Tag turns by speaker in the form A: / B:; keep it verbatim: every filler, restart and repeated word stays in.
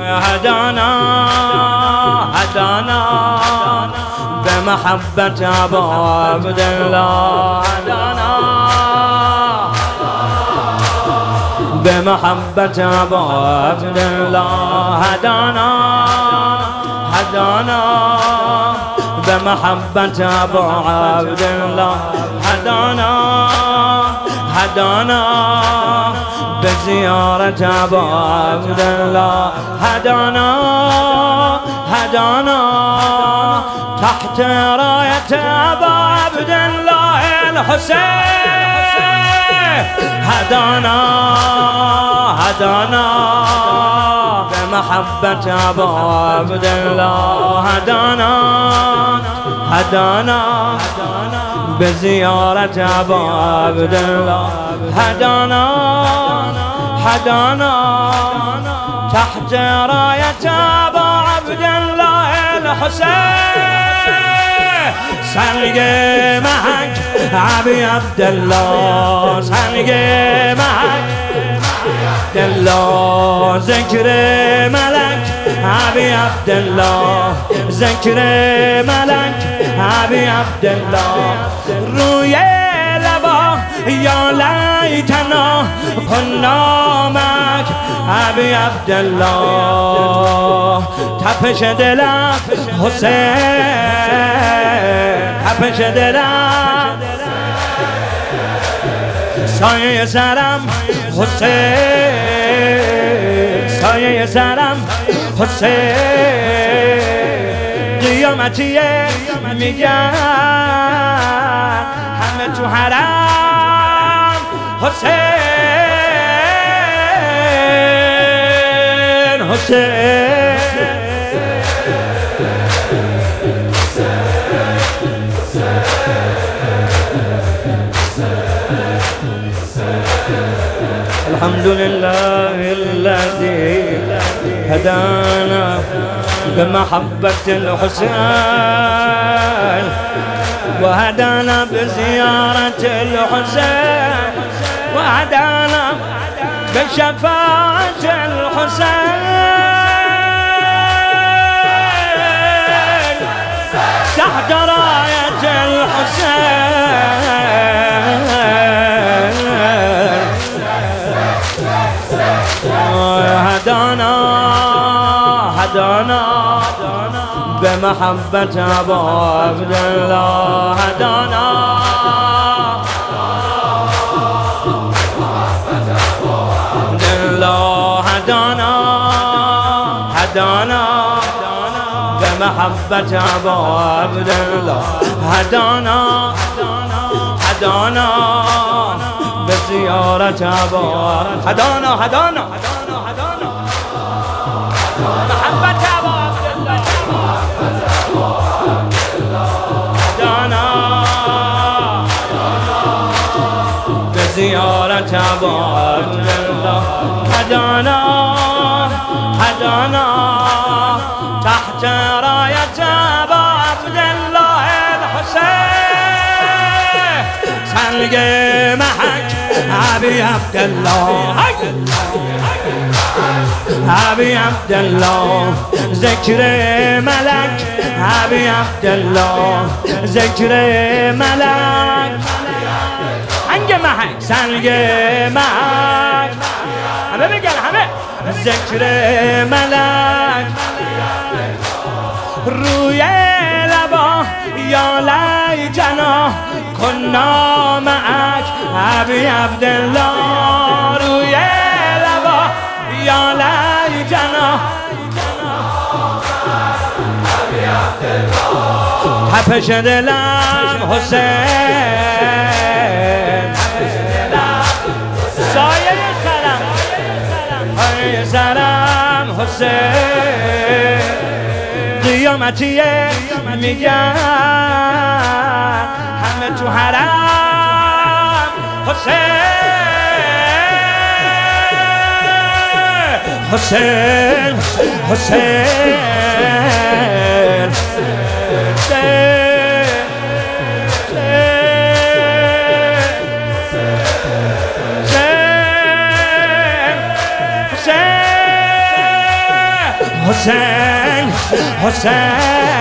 A: هدانا هدانا بمحبة أبو عبد الله هدانا بمحبة أبو عبد الله هدانا هدانا بمحبة أبو عبد الله هدانا هدانا بزيارة أبو عبد الله هدانا هدانا تحت راية أبو عبد الله الحسين هدانا هدانا بمحبة أبو عبد الله هدانا هدانا بزيارة أبو عبد الله هدانا هدانا تحت راية أبو عبد الله الحسين سلقي معك أبي عبد الله سلقي معك عبد الله ذكر ملك أبي عبد الله ذكر ملك أبي عبد الله روی لبا یا لیتنا كنا معك أبي عبد الله تپش دلم حسین تپش دلم سایه سرم حسین سایه سرم حسین قیامتیه میگن همه تو حرم حسین حسین الحمد لله الذي هدانا بمحبة الحسين وهدانا بزيارة الحسين وهدانا بشفاعة الحسين تحت راية الحسين هدانا هدانا بمحبة أبو عبد الله هدانا الله هدانا هدانا بمحبة أبو عبد الله هدانا هدانا بزيارة أبو هدانا هدانا محبة أبو عبد الله هدانا بزيارة أبو عبد الله هدانا هدانا تحت راية أبو عبد الله الحسين سلقي معك أبي عبد الله أبي عبد الله ذكر ملك أبي عبد الله ذكر ملك هنگ معك سلقي معك همه بگن همه ذكر ملك روی لبا یا لیتنا كنا معك أبي عبد الله روی لبا یا لیتنا تپش دلم حسین سایه سرم سایه سرم حسین قیامتیه میگن همه تو حرم حسین حسین حسین حسین حسین